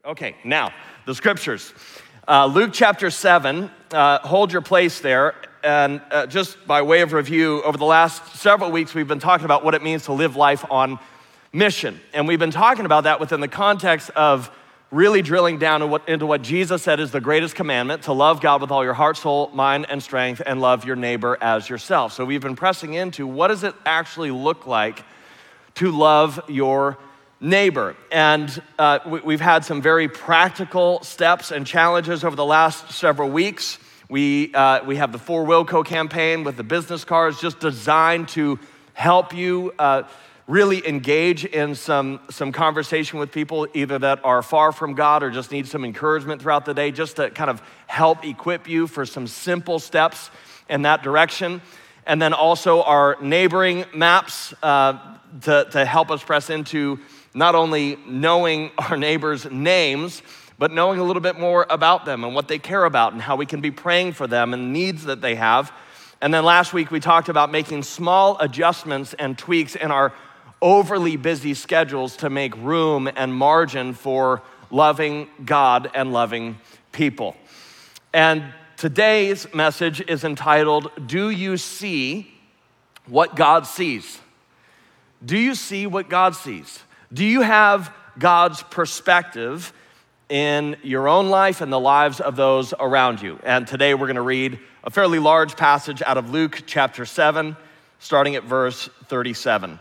Okay, now, the scriptures. Luke chapter 7, hold your place there. And just by way of review, over the last several weeks, we've been talking about what it means to live life on mission. And we've been talking about that within the context of really drilling down into what Jesus said is the greatest commandment, to love God with all your heart, soul, mind, and strength, and love your neighbor as yourself. So we've been pressing into what does it actually look like to love your neighbor. And we've had some very practical steps and challenges over the last several weeks. We have the For Wilco campaign with the business cards just designed to help you really engage in some conversation with people either that are far from God or just need some encouragement throughout the day, just to kind of help equip you for some simple steps in that direction. And then also our neighboring maps to help us press into not only knowing our neighbors' names, but knowing a little bit more about them and what they care about and how we can be praying for them and needs that they have. And then last week we talked about making small adjustments and tweaks in our overly busy schedules to make room and margin for loving God and loving people. And today's message is entitled, Do You See What God Sees? Do you see what God sees? Do you have God's perspective in your own life and the lives of those around you? And today we're going to read a fairly large passage out of Luke chapter 7, starting at verse 37.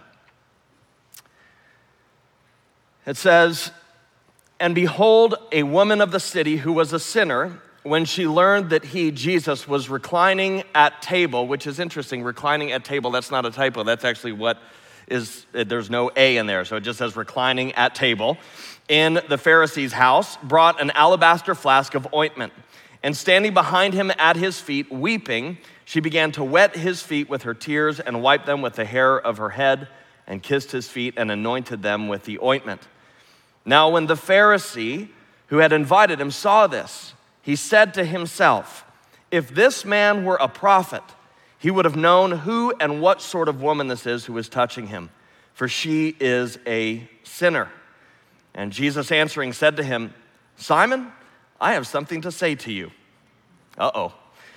It says, "And behold, a woman of the city who was a sinner, when she learned that he, Jesus, was reclining at table," which is interesting, reclining at table, that's not a typo, that's actually what is, there's no A in there, so it just says reclining at table, "in the Pharisee's house, brought an alabaster flask of ointment. And standing behind him at his feet, weeping, she began to wet his feet with her tears and wiped them with the hair of her head and kissed his feet and anointed them with the ointment. Now when the Pharisee who had invited him saw this, he said to himself, 'If this man were a prophet, he would have known who and what sort of woman this is who is touching him, for she is a sinner.' And Jesus answering said to him, 'Simon, I have something to say to you.'" Uh-oh.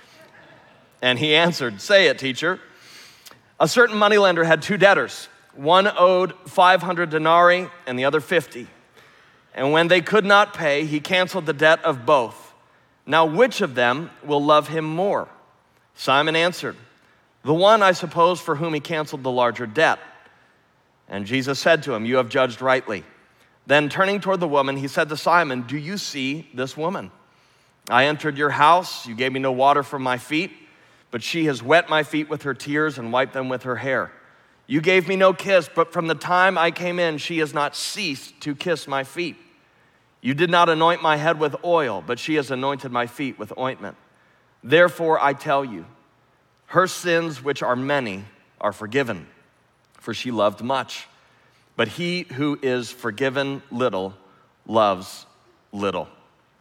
And he answered, "Say it, teacher." "A certain moneylender had two debtors. One owed 500 denarii and the other 50. And when they could not pay, he canceled the debt of both. Now which of them will love him more?" Simon answered, "The one, I suppose, for whom he canceled the larger debt." And Jesus said to him, "You have judged rightly." Then turning toward the woman, he said to Simon, "Do you see this woman? I entered your house, you gave me no water for my feet, but she has wet my feet with her tears and wiped them with her hair. You gave me no kiss, but from the time I came in, she has not ceased to kiss my feet. You did not anoint my head with oil, but she has anointed my feet with ointment. Therefore I tell you, her sins, which are many, are forgiven, for she loved much. But he who is forgiven little loves little."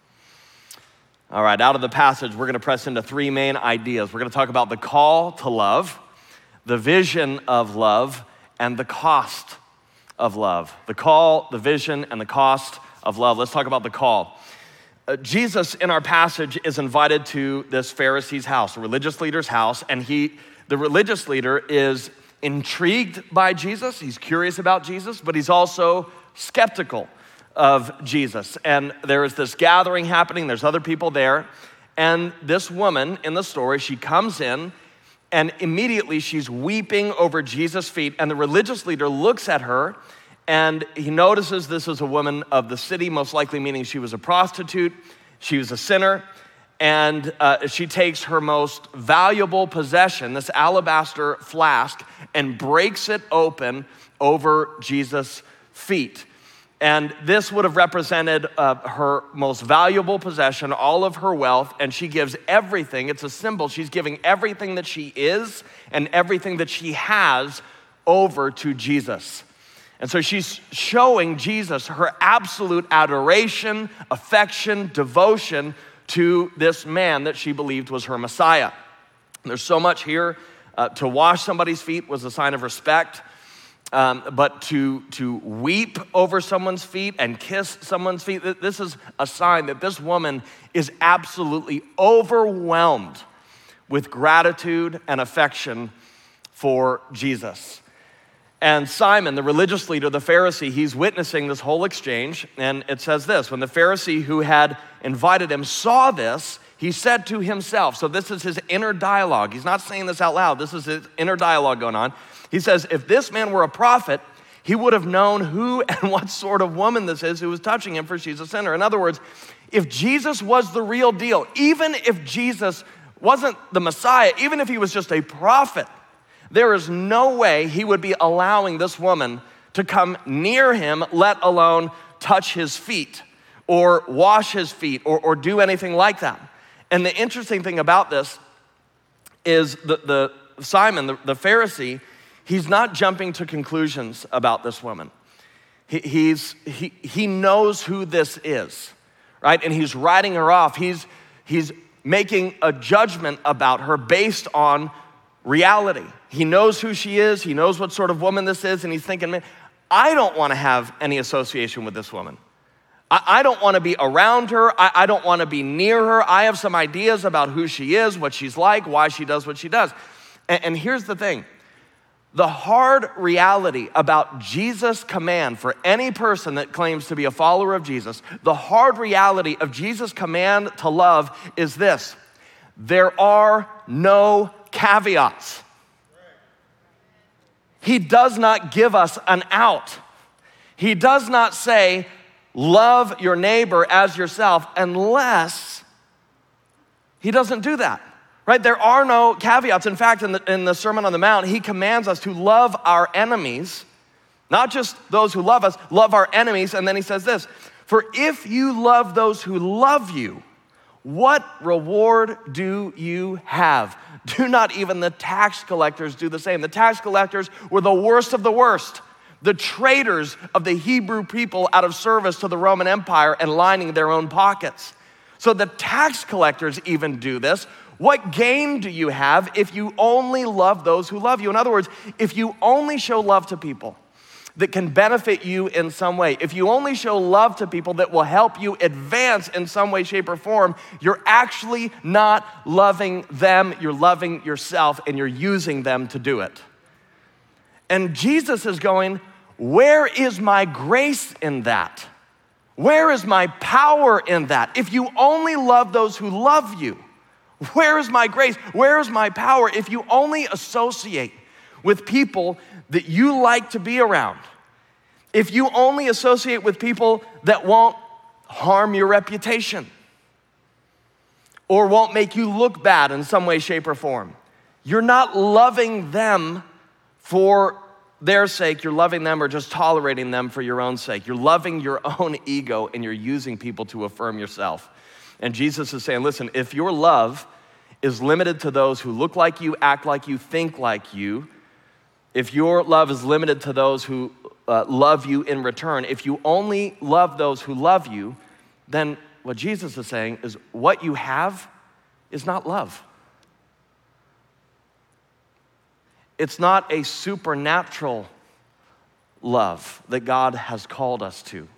All right, out of the passage, we're going to press into three main ideas. We're going to talk about the call to love, the vision of love, and the cost of love. The call, the vision, and the cost of love. Let's talk about the call. Jesus, in our passage, is invited to this Pharisee's house, a religious leader's house, and the religious leader is intrigued by Jesus. He's curious about Jesus, but he's also skeptical of Jesus. And there is this gathering happening. There's other people there. And this woman in the story, she comes in, and immediately she's weeping over Jesus' feet. And the religious leader looks at her, and he notices this is a woman of the city, most likely meaning she was a prostitute, she was a sinner, and she takes her most valuable possession, this alabaster flask, and breaks it open over Jesus' feet. And this would have represented her most valuable possession, all of her wealth, and she gives everything. It's a symbol. She's giving everything that she is and everything that she has over to Jesus. And so she's showing Jesus her absolute adoration, affection, devotion to this man that she believed was her Messiah. There's so much here. To wash somebody's feet was a sign of respect. but to weep over someone's feet and kiss someone's feet. This is a sign that this woman is absolutely overwhelmed with gratitude and affection for Jesus. And Simon, the religious leader, the Pharisee, he's witnessing this whole exchange. And it says this: when the Pharisee who had invited him saw this, he said to himself, so this is his inner dialogue. He's not saying this out loud. This is his inner dialogue going on. He says, if this man were a prophet, he would have known who and what sort of woman this is who was touching him, for she's a sinner. In other words, if Jesus was the real deal, even if Jesus wasn't the Messiah, even if he was just a prophet, there is no way he would be allowing this woman to come near him, let alone touch his feet or wash his feet or do anything like that. And the interesting thing about this is the Simon, the Pharisee, he's not jumping to conclusions about this woman. He knows who this is, right? And he's writing her off. He's making a judgment about her based on reality. He knows who she is. He knows what sort of woman this is. And he's thinking, man, I don't want to have any association with this woman. I don't want to be around her. I don't want to be near her. I have some ideas about who she is, what she's like, why she does what she does. And here's the thing. The hard reality about Jesus' command for any person that claims to be a follower of Jesus, the hard reality of Jesus' command to love is this: there are no caveats. He does not give us an out. He does not say, love your neighbor as yourself, unless he doesn't do that. Right? There are no caveats. In fact, in the Sermon on the Mount, he commands us to love our enemies, not just those who love us, love our enemies. And then he says this: for if you love those who love you, what reward do you have? Do not even the tax collectors do the same? The tax collectors were the worst of the worst, the traitors of the Hebrew people out of service to the Roman Empire and lining their own pockets. So the tax collectors even do this. What gain do you have if you only love those who love you? In other words, if you only show love to people that can benefit you in some way, if you only show love to people that will help you advance in some way, shape, or form, you're actually not loving them, you're loving yourself, and you're using them to do it. And Jesus is going, where is my grace in that? Where is my power in that? If you only love those who love you, where is my grace? Where is my power? If you only associate with people that you like to be around, if you only associate with people that won't harm your reputation or won't make you look bad in some way, shape, or form, you're not loving them for their sake. You're loving them or just tolerating them for your own sake. You're loving your own ego and you're using people to affirm yourself. And Jesus is saying, listen, if your love is limited to those who look like you, act like you, think like you, if your love is limited to those who love you in return, if you only love those who love you, then what Jesus is saying is what you have is not love. It's not a supernatural love that God has called us to.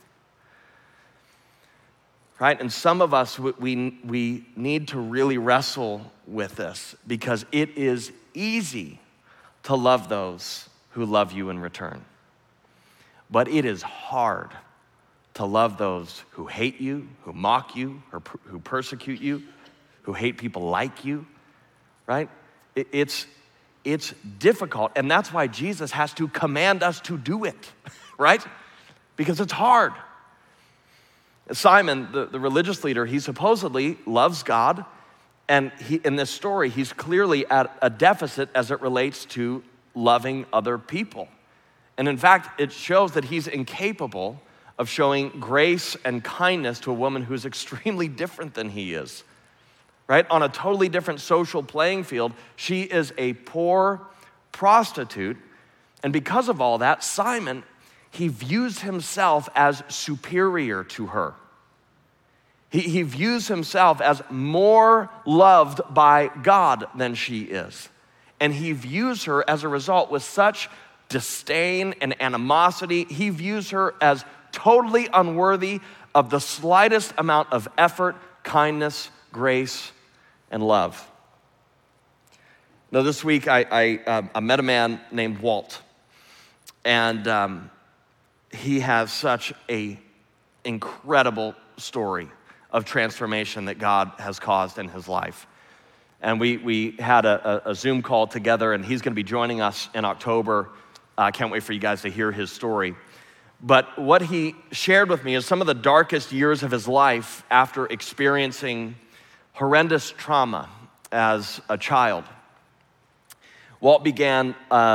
Right? And some of us, we need to really wrestle with this because it is easy to love those who love you in return. But it is hard to love those who hate you, who mock you, or who persecute you, who hate people like you, right? It's difficult, and that's why Jesus has to command us to do it, right? Because it's hard. Simon, the religious leader, he supposedly loves God, and in this story, he's clearly at a deficit as it relates to loving other people. And in fact, it shows that he's incapable of showing grace and kindness to a woman who's extremely different than he is, right? On a totally different social playing field, she is a poor prostitute, and because of all that, Simon, he views himself as superior to her. He views himself as more loved by God than she is. And he views her as a result with such disdain and animosity. He views her as totally unworthy of the slightest amount of effort, kindness, grace, and love. Now, this week I met a man named Walt, and he has such an incredible story of transformation that God has caused in his life. And we had a Zoom call together, and he's gonna be joining us in October. I can't wait for you guys to hear his story. But what he shared with me is some of the darkest years of his life after experiencing horrendous trauma as a child. Walt began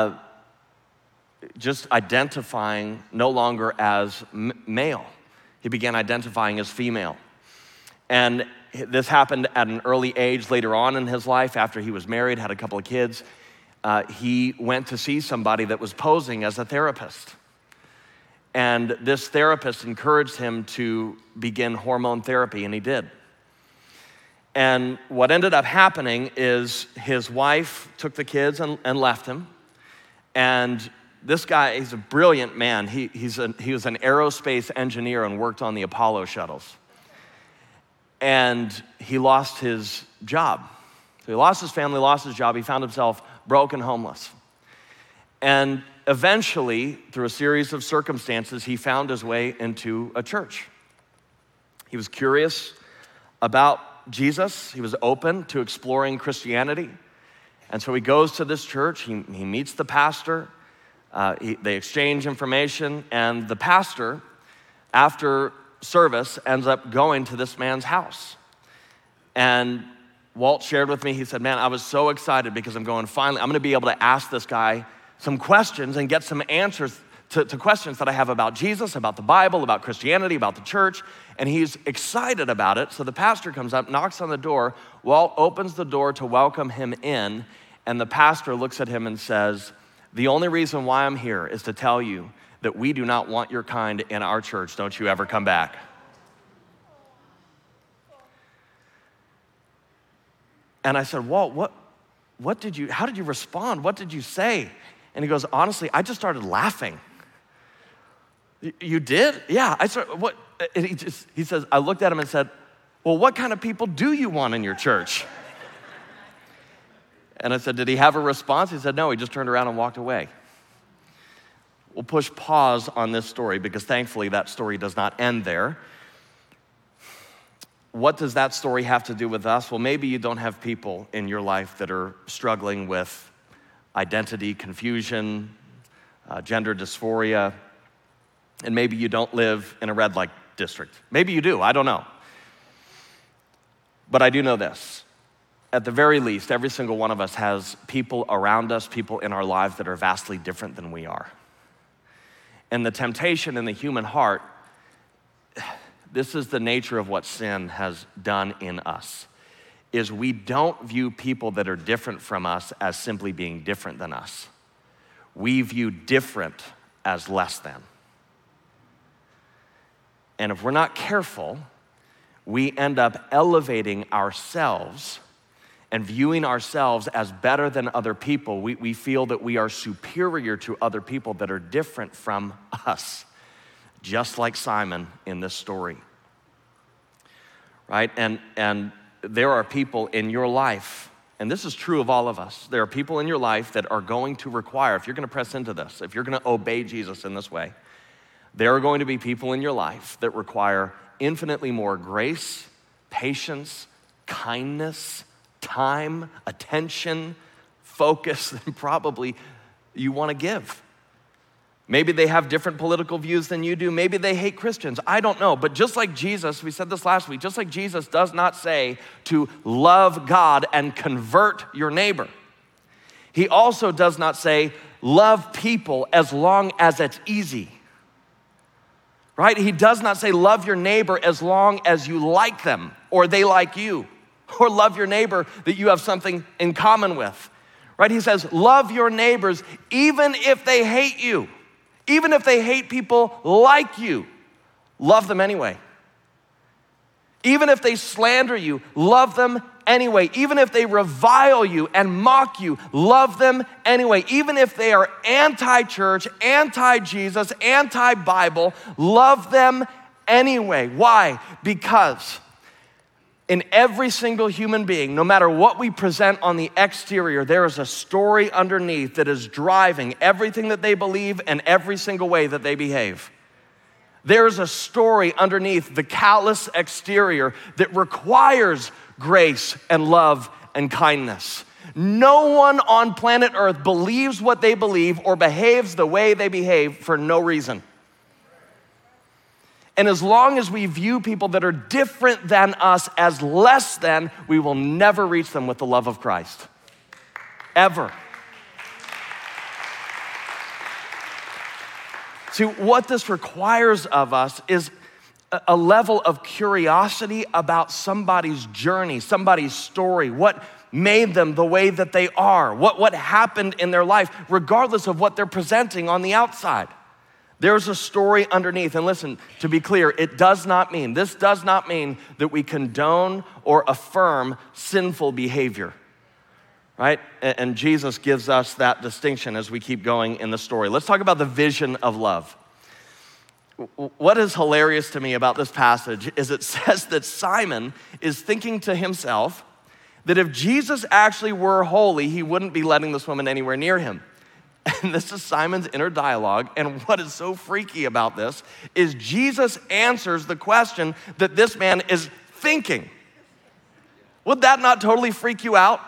just identifying no longer as male. He began identifying as female. And this happened at an early age later on in his life after he was married, had a couple of kids. He went to see somebody that was posing as a therapist. And this therapist encouraged him to begin hormone therapy, and he did. And what ended up happening is his wife took the kids and left him. And this guy, he's a brilliant man. He was an aerospace engineer and worked on the Apollo shuttles. And he lost his job. So he lost his family, lost his job. He found himself broke and homeless. And eventually, through a series of circumstances, he found his way into a church. He was curious about Jesus. He was open to exploring Christianity. And so he goes to this church. He meets the pastor. They exchange information. And the pastor, after service, ends up going to this man's house. And Walt shared with me, he said, man, I was so excited because I'm going to be able to ask this guy some questions and get some answers to questions that I have about Jesus, about the Bible, about Christianity, about the church, and he's excited about it. So the pastor comes up, knocks on the door. Walt opens the door to welcome him in, and the pastor looks at him and says, the only reason why I'm here is to tell you that we do not want your kind in our church. Don't you ever come back. And I said, Walt, how did you respond? What did you say? And he goes, honestly, I just started laughing. You did? Yeah, I started, what? And he says, I looked at him and said, well, what kind of people do you want in your church? And I said, did he have a response? He said, no, he just turned around and walked away. We'll push pause on this story because thankfully that story does not end there. What does that story have to do with us? Well, maybe you don't have people in your life that are struggling with identity confusion, gender dysphoria, and maybe you don't live in a red light district. Maybe you do, I don't know. But I do know this. At the very least, every single one of us has people around us, people in our lives that are vastly different than we are. And the temptation in the human heart, this is the nature of what sin has done in us, is we don't view people that are different from us as simply being different than us. We view different as less than. And if we're not careful, we end up elevating ourselves and viewing ourselves as better than other people. We feel that we are superior to other people that are different from us, just like Simon in this story, right? And there are people in your life, and this is true of all of us, there are people in your life that are going to require, if you're gonna press into this, if you're gonna obey Jesus in this way, there are going to be people in your life that require infinitely more grace, patience, kindness, time, attention, focus than probably you want to give. Maybe they have different political views than you do. Maybe they hate Christians. I don't know. But just like Jesus, we said this last week, just like Jesus does not say to love God and convert your neighbor, he also does not say love people as long as it's easy. Right? He does not say love your neighbor as long as you like them or they like you, or love your neighbor that you have something in common with. Right? He says love your neighbors even if they hate you, even if they hate people like you, love them anyway. Even if they slander you, love them anyway. Even if they revile you and mock you, love them anyway. Even if they are anti-church, anti-Jesus, anti-Bible, love them anyway. Why? Because in every single human being, no matter what we present on the exterior, there is a story underneath that is driving everything that they believe and every single way that they behave. There's a story underneath the callous exterior that requires grace and love and kindness. No one on planet Earth believes what they believe or behaves the way they behave for no reason. And as long as we view people that are different than us as less than, we will never reach them with the love of Christ. Ever. See, what this requires of us is a level of curiosity about somebody's journey, somebody's story, what made them the way that they are, what happened in their life, regardless of what they're presenting on the outside. There's a story underneath. And listen, to be clear, this does not mean that we condone or affirm sinful behavior, right? And Jesus gives us that distinction as we keep going in the story. Let's talk about the vision of love. What is hilarious to me about this passage is it says that Simon is thinking to himself that if Jesus actually were holy, he wouldn't be letting this woman anywhere near him. And this is Simon's inner dialogue. And what is so freaky about this is Jesus answers the question that this man is thinking. Would that not totally freak you out?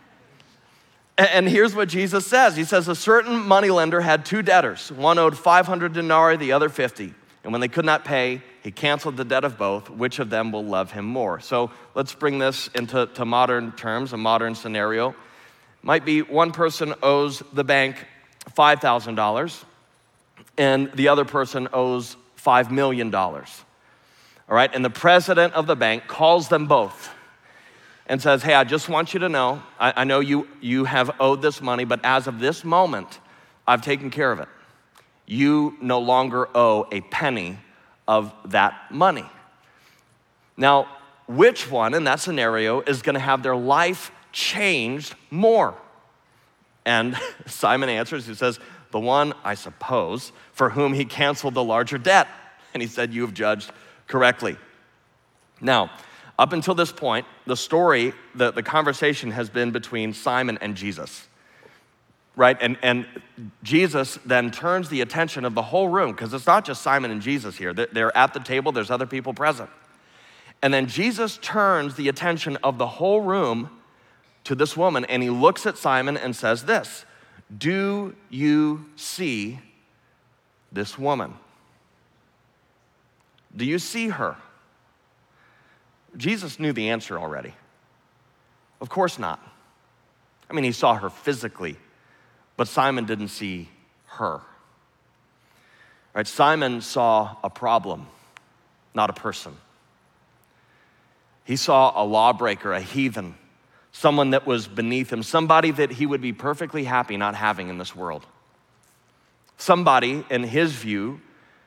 And here's what Jesus says. He says, a certain moneylender had two debtors. One owed 500 denarii, the other 50. And when they could not pay, he canceled the debt of both. Which of them will love him more? So let's bring this into modern terms, a modern scenario. Might be one person owes the bank $5,000 and the other person owes $5 million. All right, and the president of the bank calls them both and says, hey, I just want you to know, I know you have owed this money, but as of this moment, I've taken care of it. You no longer owe a penny of that money. Now, which one in that scenario is gonna have their life changed more? And Simon answers, he says, the one, I suppose, for whom he canceled the larger debt. And he said, you have judged correctly. Now, up until this point, the story, the conversation has been between Simon and Jesus, right? And Jesus then turns the attention of the whole room, because it's not just Simon and Jesus here. They're at the table, there's other people present. And then Jesus turns the attention of the whole room to this woman, and he looks at Simon and says this, do you see this woman? Do you see her? Jesus knew the answer already. Of course not. I mean, he saw her physically, but Simon didn't see her. Right? Simon saw a problem, not a person. He saw a lawbreaker, a heathen, someone that was beneath him, somebody that he would be perfectly happy not having in this world. Somebody, in his view,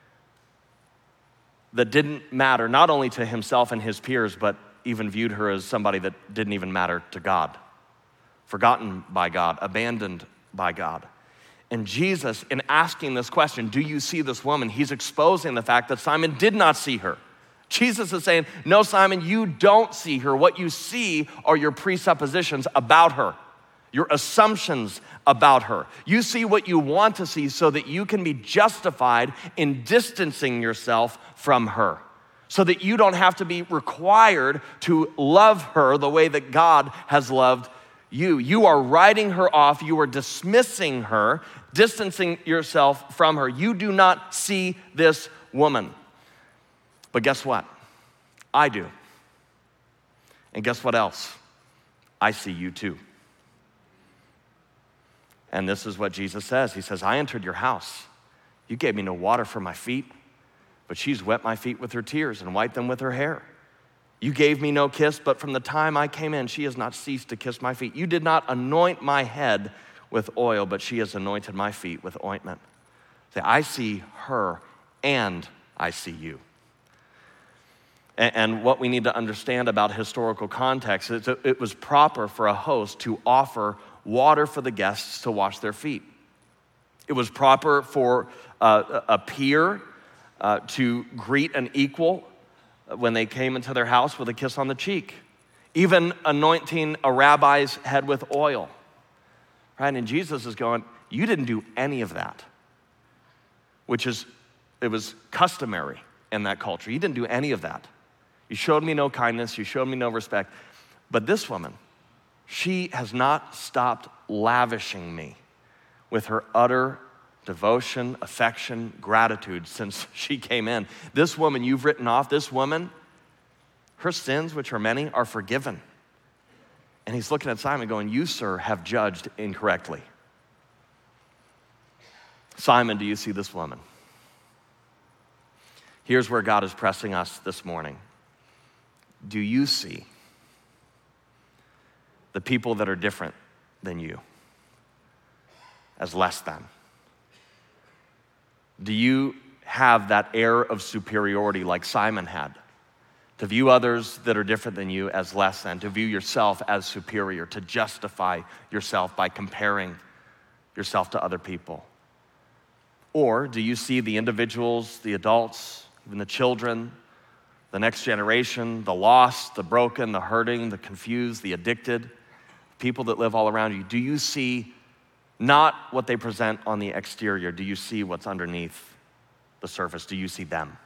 that didn't matter not only to himself and his peers, but even viewed her as somebody that didn't even matter to God, forgotten by God, abandoned by God. And Jesus, in asking this question, do you see this woman? He's exposing the fact that Simon did not see her. Jesus is saying, no, Simon, you don't see her. What you see are your presuppositions about her, your assumptions about her. You see what you want to see so that you can be justified in distancing yourself from her, so that you don't have to be required to love her the way that God has loved you. You are writing her off. You are dismissing her, distancing yourself from her. You do not see this woman. But guess what? I do. And guess what else? I see you too. And this is what Jesus says. He says, I entered your house. You gave me no water for my feet, but she's wet my feet with her tears and wiped them with her hair. You gave me no kiss, but from the time I came in, she has not ceased to kiss my feet. You did not anoint my head with oil, but she has anointed my feet with ointment. Say, I see her and I see you. And what we need to understand about historical context is it was proper for a host to offer water for the guests to wash their feet. It was proper for a peer to greet an equal when they came into their house with a kiss on the cheek. Even anointing a rabbi's head with oil. Right? And Jesus is going, you didn't do any of that, it was customary in that culture. You didn't do any of that. You showed me no kindness, you showed me no respect. But this woman, she has not stopped lavishing me with her utter devotion, affection, gratitude since she came in. This woman you've written off, this woman, her sins, which are many, are forgiven. And he's looking at Simon going, you, sir, have judged incorrectly. Simon, do you see this woman? Here's where God is pressing us this morning. Do you see the people that are different than you as less than? Do you have that air of superiority like Simon had? To view others that are different than you as less than, to view yourself as superior, to justify yourself by comparing yourself to other people? Or do you see the individuals, the adults, even the children, the next generation, the lost, the broken, the hurting, the confused, the addicted, people that live all around you? Do you see not what they present on the exterior? Do you see what's underneath the surface? Do you see them?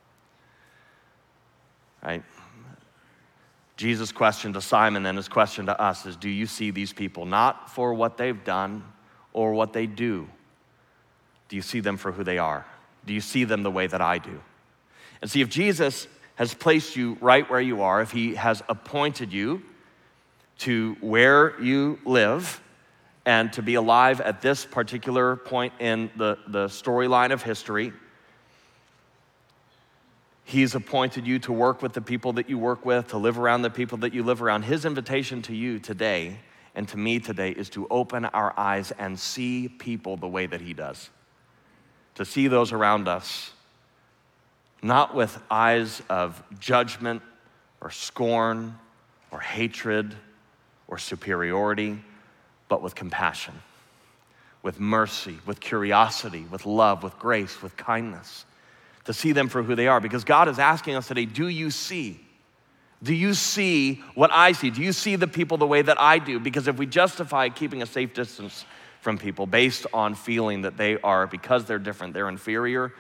Right? Jesus' question to Simon and his question to us is, do you see these people not for what they've done or what they do? Do you see them for who they are? Do you see them the way that I do? And see, if Jesus has placed you right where you are, if he has appointed you to where you live and to be alive at this particular point in the storyline of history, he's appointed you to work with the people that you work with, to live around the people that you live around. His invitation to you today and to me today is to open our eyes and see people the way that he does. To see those around us not with eyes of judgment or scorn or hatred or superiority, but with compassion, with mercy, with curiosity, with love, with grace, with kindness. To see them for who they are. Because God is asking us today, do you see? Do you see what I see? Do you see the people the way that I do? Because if we justify keeping a safe distance from people based on feeling that they are, because they're different, they're inferior,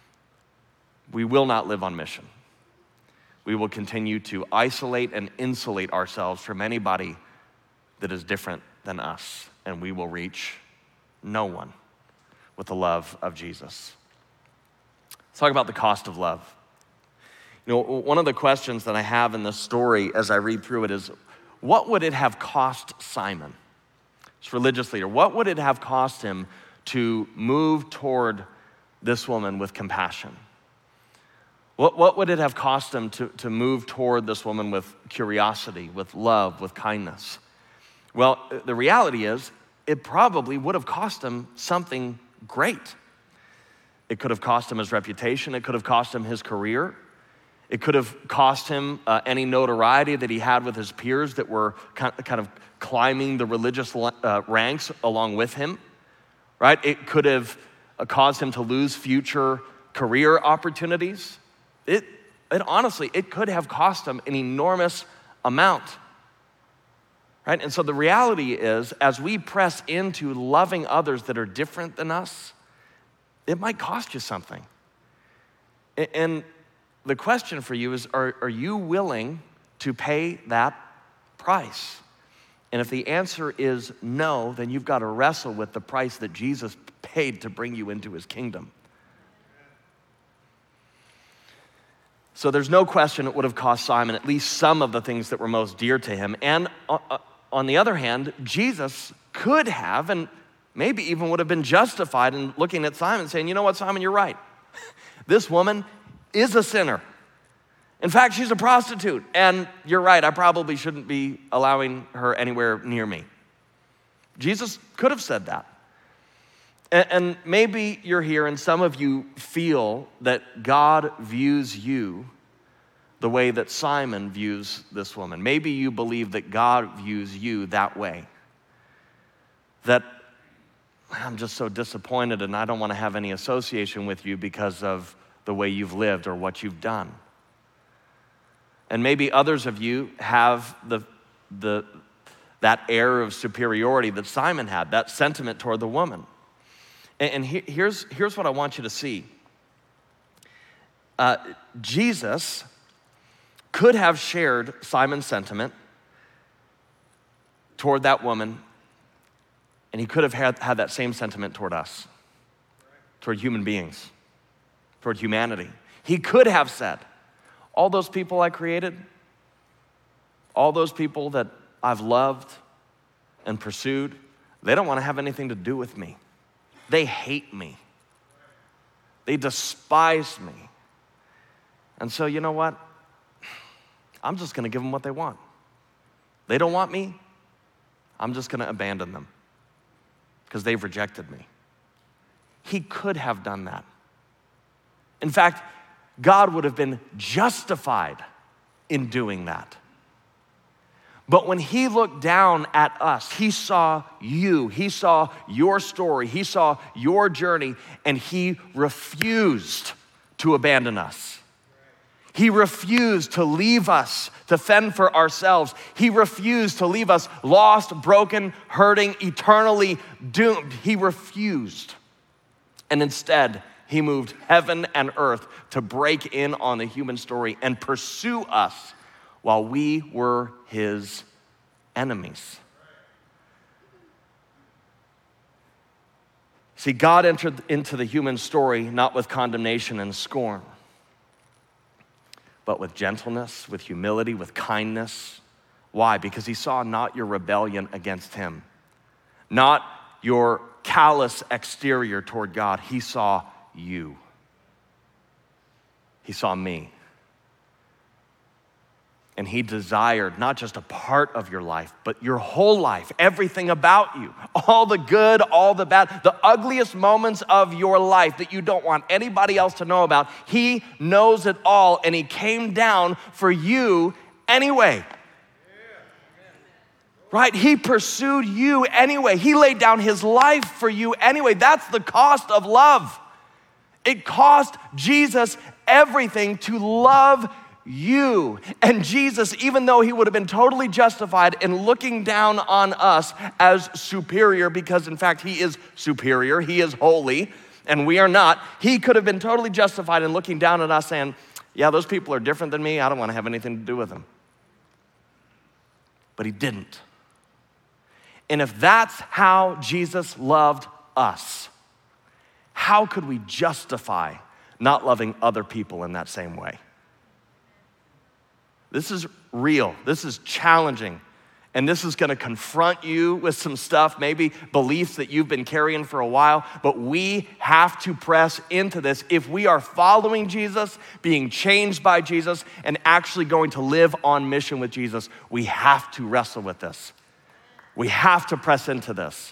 we will not live on mission. We will continue to isolate and insulate ourselves from anybody that is different than us, and we will reach no one with the love of Jesus. Let's talk about the cost of love. You know, one of the questions that I have in this story as I read through it is, what would it have cost Simon, this religious leader? What would it have cost him to move toward this woman with compassion? What would it have cost him to move toward this woman with curiosity, with love, with kindness? Well, the reality is, it probably would have cost him something great. It could have cost him his reputation. It could have cost him his career. It could have cost him any notoriety that he had with his peers that were kind of climbing the religious ranks along with him, right? It could have caused him to lose future career opportunities. It honestly, it could have cost him an enormous amount, right? And so the reality is, as we press into loving others that are different than us, it might cost you something. And the question for you is, are you willing to pay that price? And if the answer is no, then you've got to wrestle with the price that Jesus paid to bring you into his kingdom. So there's no question it would have cost Simon at least some of the things that were most dear to him. And on the other hand, Jesus could have, and maybe even would have been justified in looking at Simon saying, you know what, Simon, you're right. This woman is a sinner. In fact, she's a prostitute. And you're right, I probably shouldn't be allowing her anywhere near me. Jesus could have said that. And maybe you're here and some of you feel that God views you the way that Simon views this woman. Maybe you believe that God views you that way. That I'm just so disappointed and I don't want to have any association with you because of the way you've lived or what you've done. And maybe others of you have that air of superiority that Simon had, that sentiment toward the woman. And here's what I want you to see. Jesus could have shared Simon's sentiment toward that woman, and he could have had that same sentiment toward us, toward human beings, toward humanity. He could have said, all those people I created, all those people that I've loved and pursued, they don't want to have anything to do with me. They hate me. They despise me. And so, you know what? I'm just going to give them what they want. They don't want me. I'm just going to abandon them because they've rejected me. He could have done that. In fact, God would have been justified in doing that. But when he looked down at us, he saw you, he saw your story, he saw your journey, and he refused to abandon us. He refused to leave us to fend for ourselves. He refused to leave us lost, broken, hurting, eternally doomed. He refused. And instead, he moved heaven and earth to break in on the human story and pursue us while we were his enemies. See, God entered into the human story not with condemnation and scorn, but with gentleness, with humility, with kindness. Why? Because he saw not your rebellion against him, not your callous exterior toward God. He saw you. He saw me. And he desired not just a part of your life, but your whole life, everything about you, all the good, all the bad, the ugliest moments of your life that you don't want anybody else to know about. He knows it all, and he came down for you anyway. Right? He pursued you anyway. He laid down his life for you anyway. That's the cost of love. It cost Jesus everything to love you. And Jesus, even though he would have been totally justified in looking down on us as superior, because in fact he is superior, he is holy, and we are not, he could have been totally justified in looking down at us saying, yeah, those people are different than me, I don't want to have anything to do with them. But he didn't. And if that's how Jesus loved us, how could we justify not loving other people in that same way? This is real. This is challenging. And this is going to confront you with some stuff, maybe beliefs that you've been carrying for a while. But we have to press into this. If we are following Jesus, being changed by Jesus, and actually going to live on mission with Jesus, we have to wrestle with this. We have to press into this.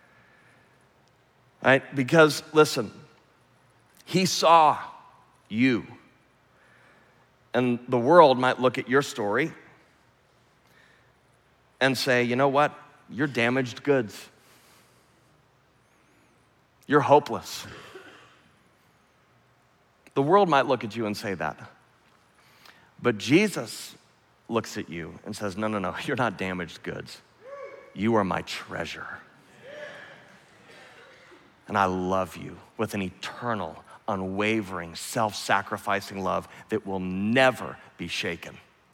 Right? Because, listen, he saw you. And the world might look at your story and say, you know what? You're damaged goods. You're hopeless. The world might look at you and say that. But Jesus looks at you and says, no, you're not damaged goods. You are my treasure. And I love you with an eternal, unwavering, self-sacrificing love that will never be shaken.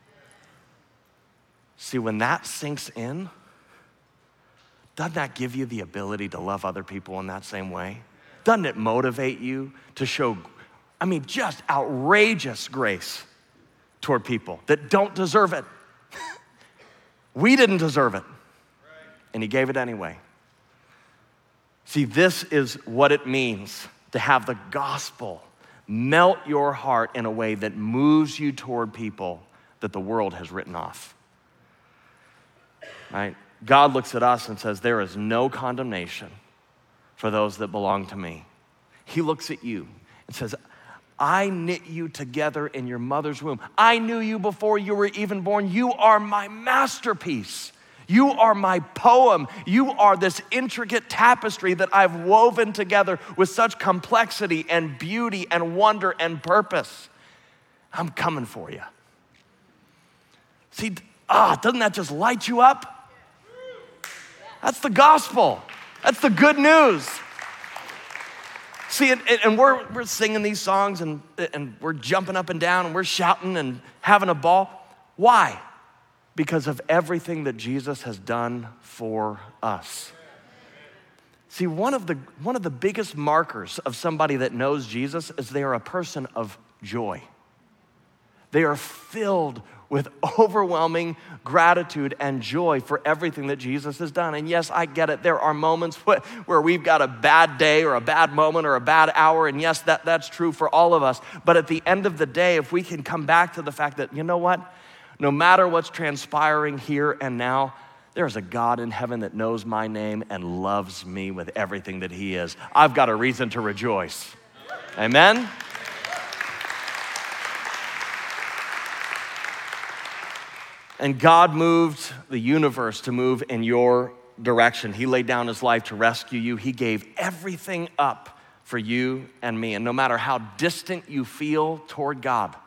See, when that sinks in, doesn't that give you the ability to love other people in that same way? Doesn't it motivate you to show, just outrageous grace toward people that don't deserve it? We didn't deserve it, and he gave it anyway. See, this is what it means to have the gospel melt your heart in a way that moves you toward people that the world has written off. Right? God looks at us and says, there is no condemnation for those that belong to me. He looks at you and says, I knit you together in your mother's womb. I knew you before you were even born. You are my masterpiece. You are my poem. You are this intricate tapestry that I've woven together with such complexity and beauty and wonder and purpose. I'm coming for you. See, doesn't that just light you up? That's the gospel. That's the good news. See, and we're singing these songs and we're jumping up and down and we're shouting and having a ball. Why? Because of everything that Jesus has done for us. See, one of the biggest markers of somebody that knows Jesus is they are a person of joy. They are filled with overwhelming gratitude and joy for everything that Jesus has done. And yes, I get it. There are moments where we've got a bad day or a bad moment or a bad hour. And yes, that's true for all of us. But at the end of the day, if we can come back to the fact that, you know what? No matter what's transpiring here and now, there's a God in heaven that knows my name and loves me with everything that he is. I've got a reason to rejoice. Amen? And God moved the universe to move in your direction. He laid down his life to rescue you. He gave everything up for you and me. And no matter how distant you feel toward God,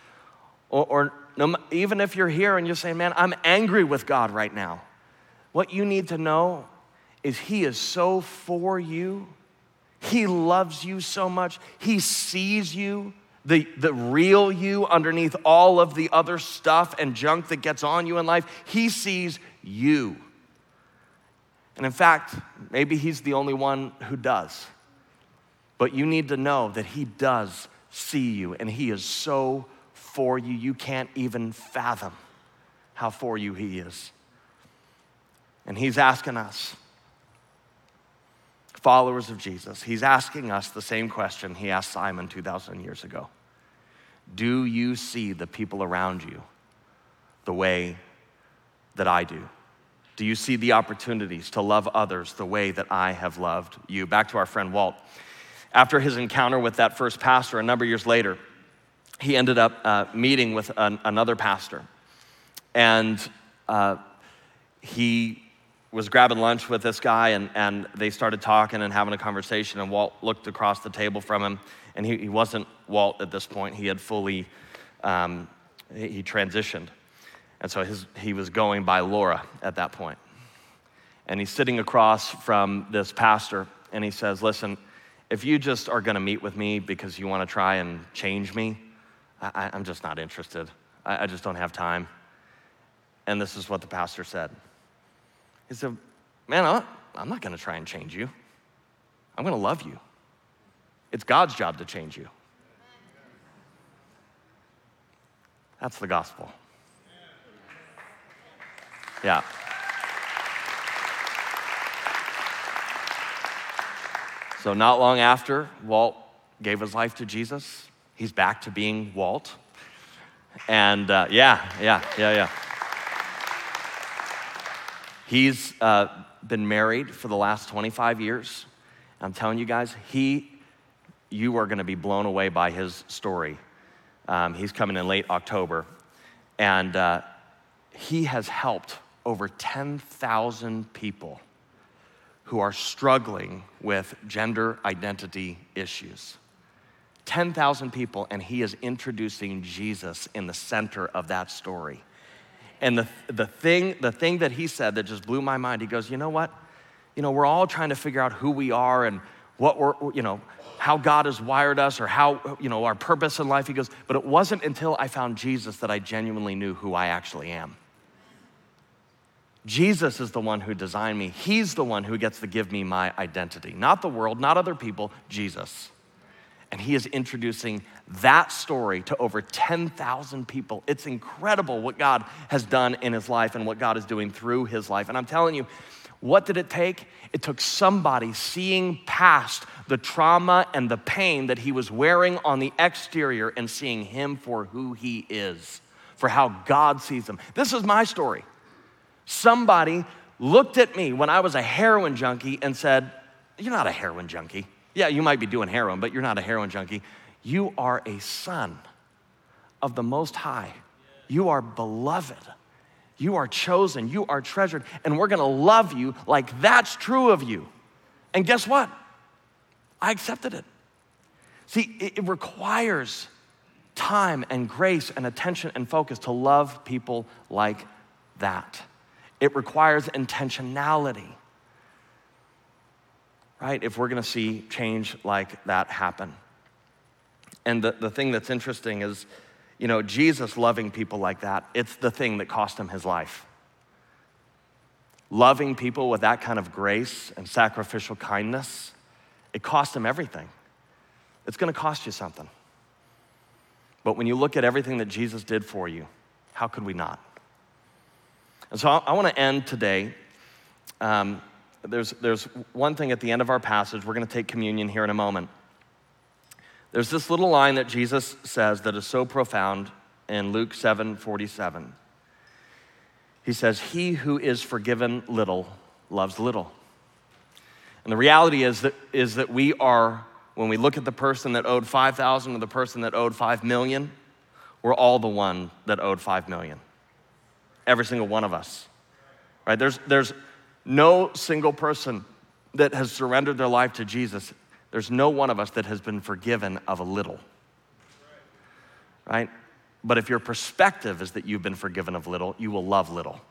even if you're here and you're saying, man, I'm angry with God right now, what you need to know is he is so for you. He loves you so much. He sees you, the real you underneath all of the other stuff and junk that gets on you in life. He sees you. And in fact, maybe he's the only one who does. But you need to know that he does see you, and he is so for you. You can't even fathom how for you he is. And he's asking us, followers of Jesus, he's asking us the same question he asked Simon 2,000 years ago. Do you see the people around you the way that I do? Do you see the opportunities to love others the way that I have loved you? Back to our friend Walt. After his encounter with that first pastor a number of years later, he ended up meeting with another pastor. And he was grabbing lunch with this guy, and they started talking and having a conversation, and Walt looked across the table from him, and he wasn't Walt at this point. He had fully, he transitioned. And so he was going by Laura at that point. And he's sitting across from this pastor, and he says, listen, if you just are gonna meet with me because you wanna try and change me, I'm just not interested. I just don't have time. And this is what the pastor said. He said, man, I'm not gonna try and change you. I'm gonna love you. It's God's job to change you. That's the gospel. Yeah. So not long after Walt gave his life to Jesus, he's back to being Walt. And yeah. He's been married for the last 25 years. I'm telling you guys, you are gonna be blown away by his story. He's coming in late October. And he has helped over 10,000 people who are struggling with gender identity issues. 10,000 people, and he is introducing Jesus in the center of that story. And the thing that he said that just blew my mind, he goes, you know what? You know, we're all trying to figure out who we are and what we're, you know, how God has wired us or how, you know, our purpose in life. He goes, but it wasn't until I found Jesus that I genuinely knew who I actually am. Jesus is the one who designed me. He's the one who gets to give me my identity. Not the world, not other people, Jesus. And he is introducing that story to over 10,000 people. It's incredible what God has done in his life and what God is doing through his life. And I'm telling you, what did it take? It took somebody seeing past the trauma and the pain that he was wearing on the exterior and seeing him for who he is, for how God sees him. This is my story. Somebody looked at me when I was a heroin junkie and said, you're not a heroin junkie. Yeah, you might be doing heroin, but you're not a heroin junkie. You are a son of the Most High. You are beloved. You are chosen. You are treasured. And we're gonna love you like that's true of you. And guess what? I accepted it. See, it requires time and grace and attention and focus to love people like that. It requires intentionality, right? If we're gonna see change like that happen. And the thing that's interesting is, Jesus loving people like that, it's the thing that cost him his life. Loving people with that kind of grace and sacrificial kindness, it cost him everything. It's gonna cost you something. But when you look at everything that Jesus did for you, how could we not? And so I wanna end today. There's one thing at the end of our passage. We're gonna take communion here in a moment. There's this little line that Jesus says that is so profound in Luke 7:47. He says, "He who is forgiven little loves little." And the reality is that we are, when we look at the person that owed 5,000 or the person that owed 5 million, we're all the one that owed 5 million. Every single one of us, right? There's no single person that has surrendered their life to Jesus. There's no one of us that has been forgiven of a little, right? But if your perspective is that you've been forgiven of little, you will love little.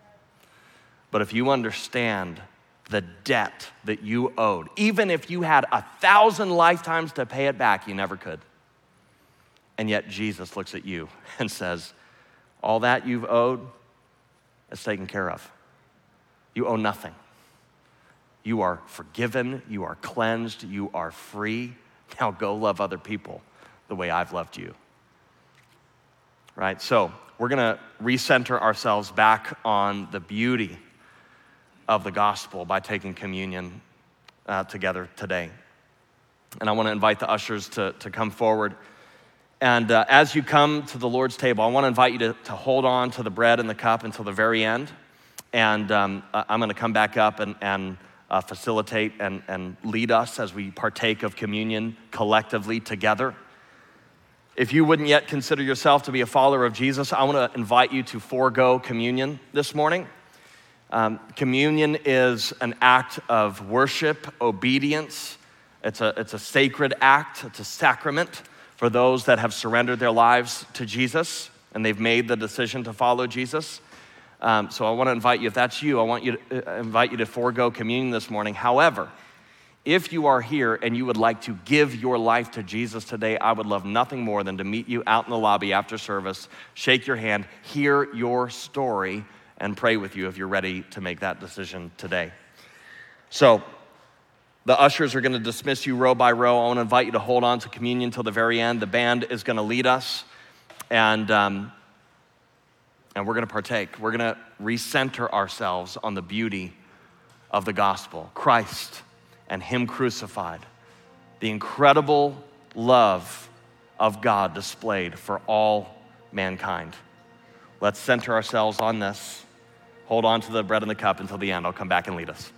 But if you understand the debt that you owed, even if you had 1,000 lifetimes to pay it back, you never could. And yet Jesus looks at you and says, all that you've owed is taken care of. You owe nothing. You are forgiven, you are cleansed, you are free. Now go love other people the way I've loved you. Right? So we're gonna recenter ourselves back on the beauty of the gospel by taking communion together today. And I wanna invite the ushers to come forward. And as you come to the Lord's table, I wanna invite you to hold on to the bread and the cup until the very end. And I'm gonna come back up and facilitate and lead us as we partake of communion collectively together. If you wouldn't yet consider yourself to be a follower of Jesus, I want to invite you to forego communion this morning. Communion is an act of worship, obedience. It's a sacred act. It's a sacrament for those that have surrendered their lives to Jesus and they've made the decision to follow Jesus. So I want to invite you, if that's you, I want you to invite you to forego communion this morning. However, if you are here and you would like to give your life to Jesus today, I would love nothing more than to meet you out in the lobby after service, shake your hand, hear your story, and pray with you if you're ready to make that decision today. So the ushers are going to dismiss you row by row. I want to invite you to hold on to communion till the very end. The band is going to lead us, and we're gonna partake. We're gonna recenter ourselves on the beauty of the gospel, Christ and him crucified, the incredible love of God displayed for all mankind. Let's center ourselves on this. Hold on to the bread and the cup until the end. I'll come back and lead us.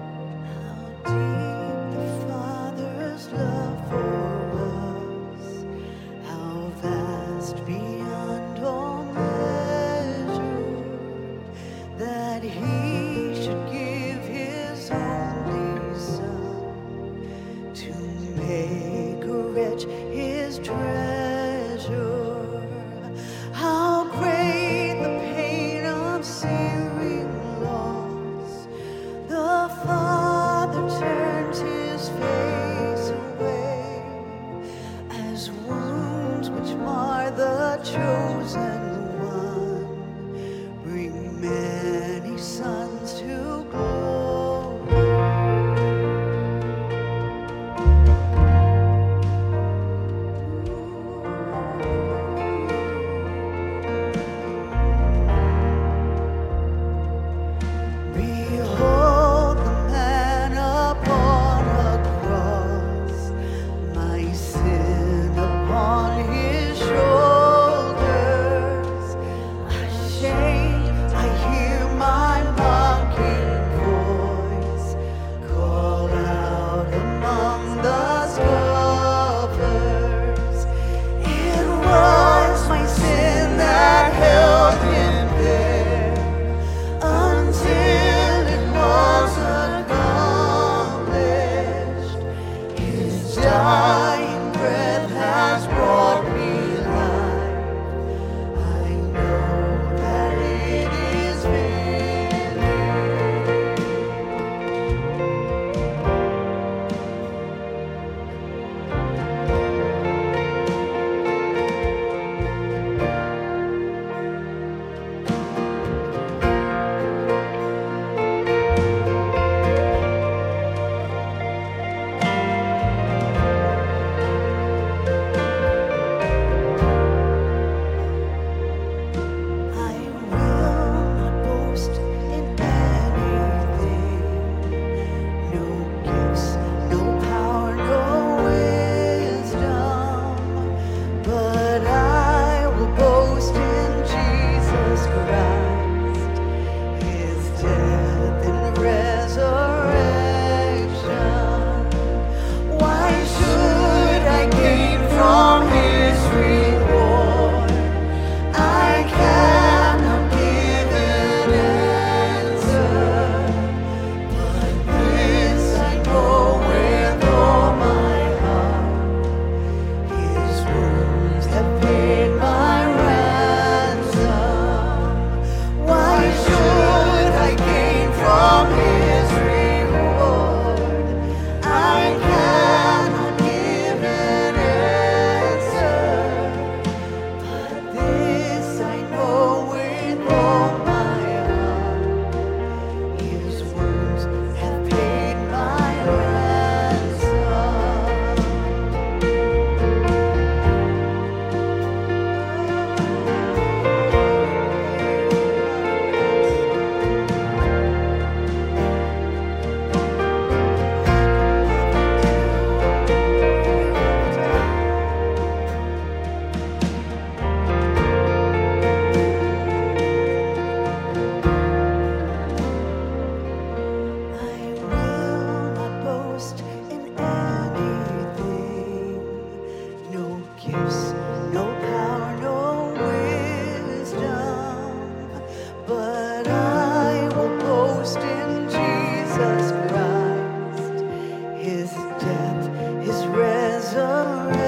Deep the Father's love for us. his death, his resurrection.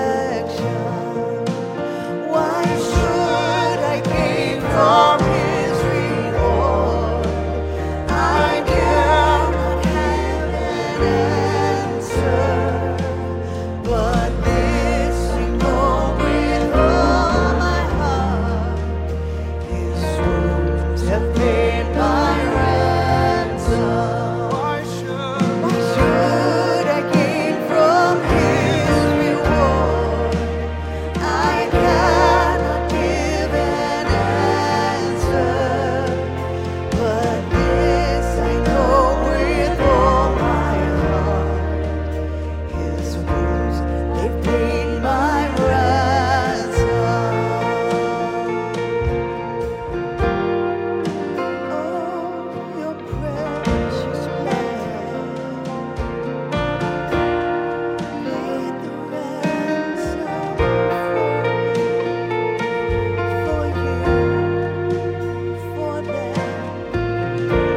Why should I gain from his reward? I cannot have an answer, but this I know with all my heart: his wounds have paid my ransom. Why should I gain from his reward? I cannot give an answer, but this I know with all my heart: his wounds, they've paid my ransom. Oh, your precious blood paid the ransom for you, for them.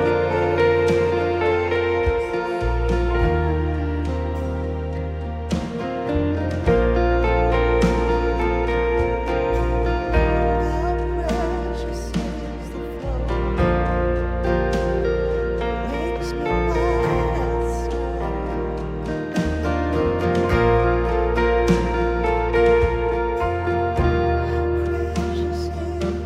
How precious is the flow that makes me white as snow. How precious is the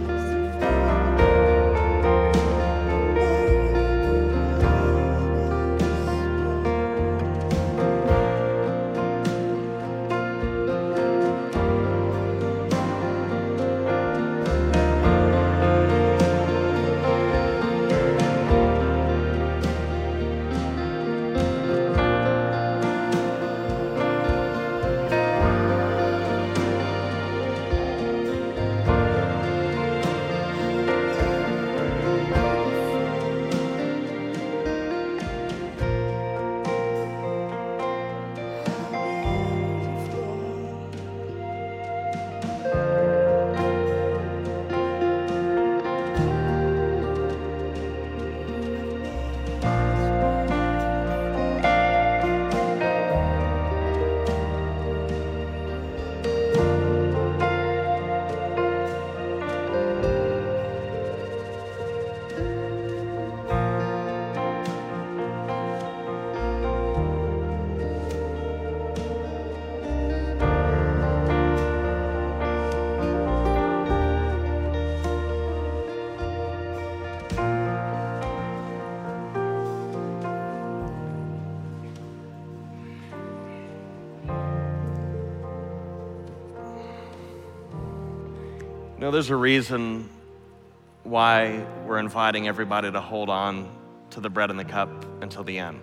You know, there's a reason why we're inviting everybody to hold on to the bread and the cup until the end.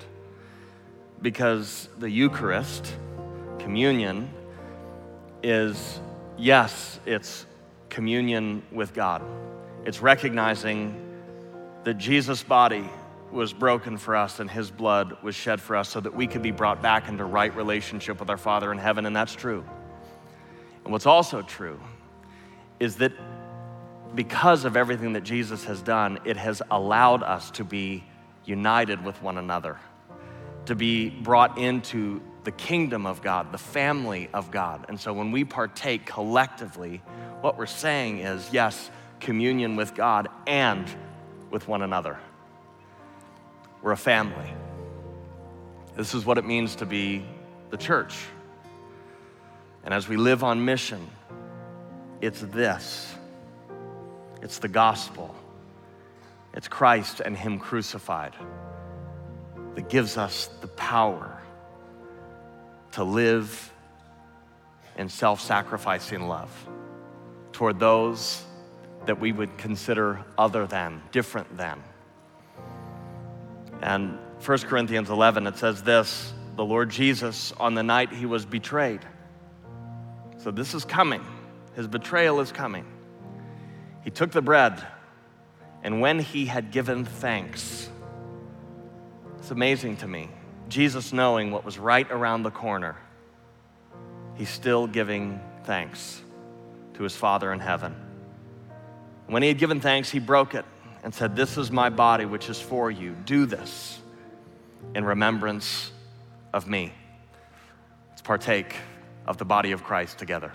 Because the Eucharist, communion, is, yes, it's communion with God. It's recognizing that Jesus' body was broken for us and his blood was shed for us so that we could be brought back into right relationship with our Father in heaven, and that's true. And what's also true is that because of everything that Jesus has done, it has allowed us to be united with one another, to be brought into the kingdom of God, the family of God. And so when we partake collectively, what we're saying is, yes, communion with God and with one another. We're a family. This is what it means to be the church. And as we live on mission, it's this. It's the gospel. It's Christ and him crucified that gives us the power to live in self-sacrificing love toward those that we would consider other than, different than. And 1 Corinthians 11, it says this: the Lord Jesus, on the night he was betrayed. So this is coming. His betrayal is coming. He took the bread, and when he had given thanks, it's amazing to me, Jesus, knowing what was right around the corner, he's still giving thanks to his Father in heaven. When he had given thanks, he broke it and said, "This is my body, which is for you. Do this in remembrance of me. Let's partake of the body of Christ together.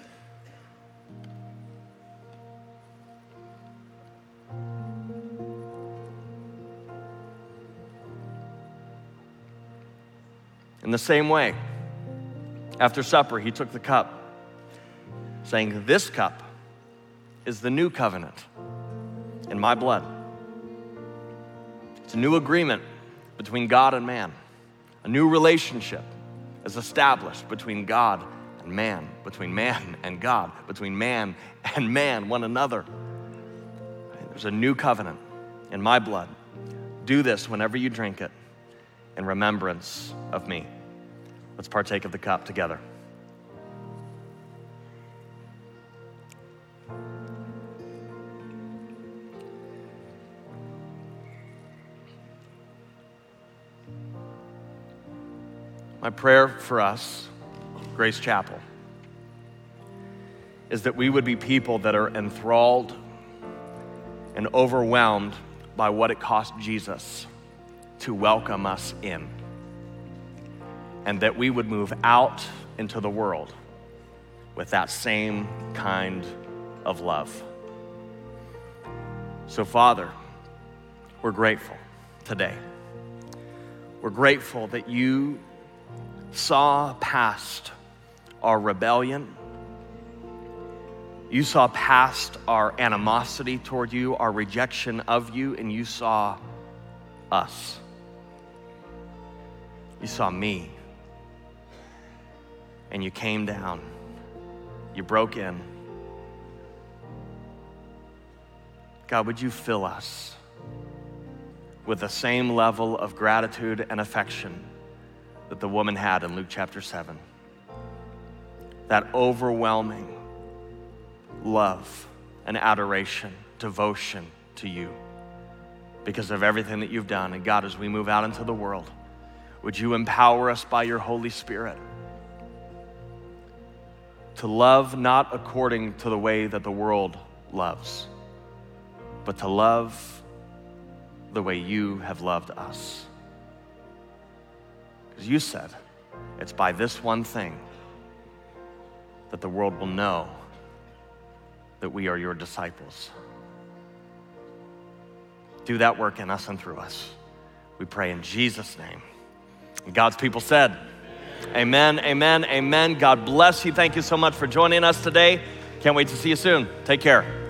In the same way, after supper, he took the cup, saying, "This cup is the new covenant in my blood." It's a new agreement between God and man. A new relationship is established between God and man, between man and God, between man and man, one another. There's a new covenant in my blood. Do this whenever you drink it in remembrance of me. Let's partake of the cup together. My prayer for us, Grace Chapel, is that we would be people that are enthralled and overwhelmed by what it cost Jesus to welcome us in, and that we would move out into the world with that same kind of love. So, Father, we're grateful today. We're grateful that you saw past our rebellion. You saw past our animosity toward you, our rejection of you, and you saw us. You saw me. And you came down. You broke in. God, would you fill us with the same level of gratitude and affection that the woman had in Luke chapter 7. That overwhelming love and adoration, devotion to you because of everything that you've done. And God, as we move out into the world, would you empower us by your Holy Spirit to love not according to the way that the world loves, but to love the way you have loved us. Because you said, it's by this one thing that the world will know that we are your disciples. Do that work in us and through us. We pray in Jesus' name. And God's people said, amen, amen, amen. God bless you. Thank you so much for joining us today. Can't wait to see you soon. Take care.